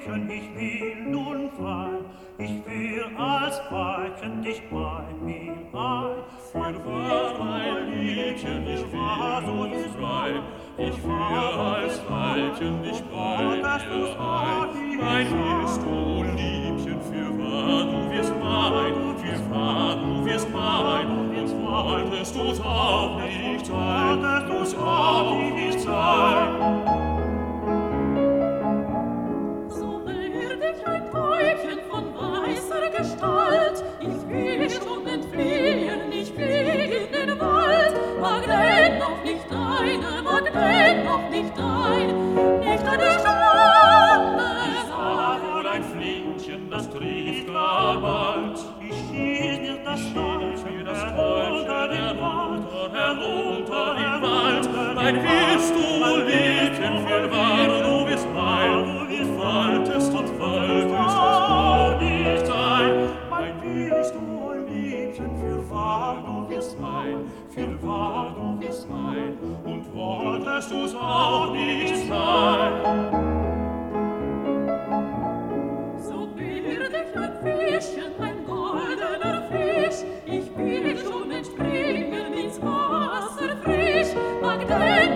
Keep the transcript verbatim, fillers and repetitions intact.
Weibchen, ich will nun frei, ich will als Weibchen dich bei mir ein. Fürwahr, mein Liebchen, ich will nun frei, ich will als Weibchen dich bei mir ein. Mein bist du, Liebchen, fürwahr, du wirst mein, fürwahr, du wirst mein, jetzt wolltest du's auch nicht sein, du's auch nicht sein. So werd ich ein Täubchen von weißer Gestalt, ich will schon entfliehen, ich flieg in den Wald, mag denn noch nicht deine, mag denn noch nicht dein, nicht eine Schande. Ich sah wohl ein Flinkchen, das trifft gar bald, Ich schieß dir das mir das Täubchen Täubchen herunter, herunter im Wald. Mein willst du, Liebchen, fürwahr, du wirst mein, du wolltest und wolltest es auch nicht sein. Mein willst du, Liebchen, fürwahr, du wirst mein, Fürwahr, du wirst mein, und wolltest du's auch nicht sein. So werd ich ein Fischchen, ein goldener Fisch, ich will schon entspringen ins Wasser frisch, mag denn